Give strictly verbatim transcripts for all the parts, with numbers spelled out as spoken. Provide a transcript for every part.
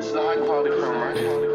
is a high quality film, right?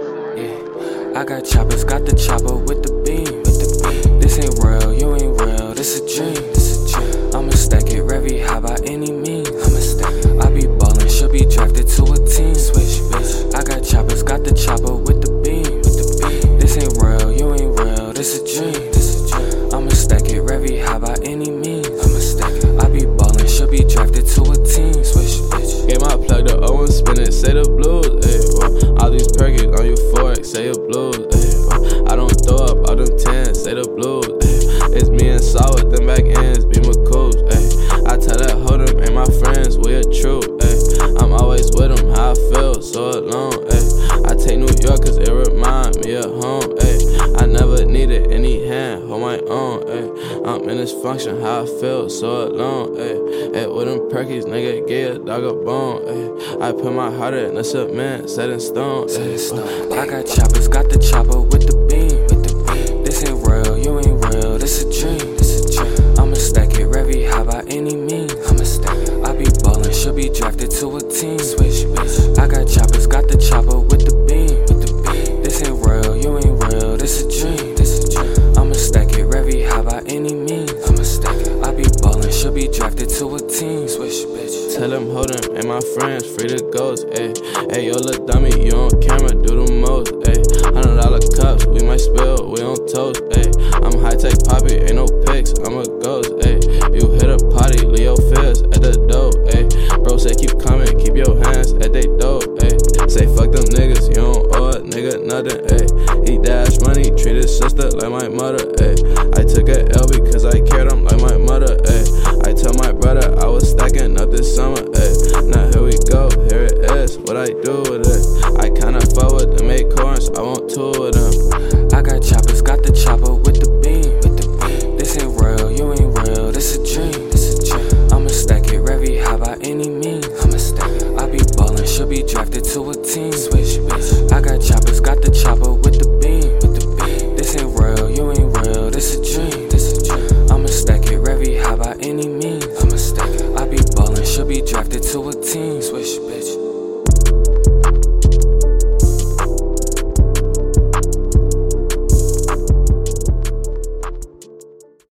Yeah, I got choppers, got the chopper with the beam. With the beam. This ain't real, you ain't real, this a dream. This a dream. I'ma stack it, Revy high by any means. I'ma stack it. I be ballin', should be drafted to a team. Switch, bitch. I got choppers, got the chopper with the beam. With the beam. This ain't real, you ain't real, this a dream. This a dream. I'ma stack it, Revy high by any means. I'ma stack it. I be ballin', should be drafted to a team. Switch, bitch. Game I plug the O and spin it, say the blues, ayy. Well, all these perkies on euphoric, say the blues, ayy. Well, I don't throw up all them tens, say the blues, ayy. It's me and Saw with them back ends, be McCoos, ayy. I tell that hold them ain't my friends, we a truth, ayy. I'm always with them, how I feel, so alone, ayy. I take New York cause it remind me of home, ayy. I never needed any hand, hold my own, ayy. I'm in this function, how I feel, so alone, ayy. Ayy, with them perkies, nigga, get a dog a bone, ayy. I put my heart in the cement, set in stone, ayy. I got choppers, got the chopper with the beam. With the beam. This ain't real, you ain't real, this a dream. This a dream. I'ma stack it, Revy high by any means. I'ma stack it. I be ballin', should be drafted to a team. Switch, bitch. I got choppers, got the chopper with the beam. With the beam. This ain't real, you ain't real, this a dream. This a dream. I'ma stack it, Revy high by any means. I'ma stack it. I be ballin', should be drafted to a team. Switch, bitch. Tell them hold them and my friends free to ghost, ayy. Ayy, yo, little dummy, you on camera, do the most, ayy. Hundred dollar cups, we might spill, we on toast, ayy. I'm high tech poppy, ain't no pics, I'm a ghost, ayy. You hit a party, Leo Fizz at the door, ayy. Bro say keep coming, keep your hands at they door, ayy. Say fuck them niggas, you don't owe a nigga nothing, ayy. He dash money, treat his sister like my mother, ayy. I took a L because I cared, I'm like my mother, ayy. I tell my brother I was stacking up this summer, ayy. Now here we go, here it is, what I do with it. I kinda fuck with them acorns, I want two of them. I got choppers, got the chopper with the beam. With the beam. This ain't real, you ain't real, this a dream. This a dream. I'ma stack it, Revy high by any means. I'ma stack it. I be ballin', should be drafted to a team. Switch, bitch. I got choppers, got the chopper with the beam. With the beam. This ain't real, you ain't real, this a dream. This a dream. I'ma stack it, Revy high by any means. I'ma stack it. I be ballin', should be drafted to a team. Switch, bitch.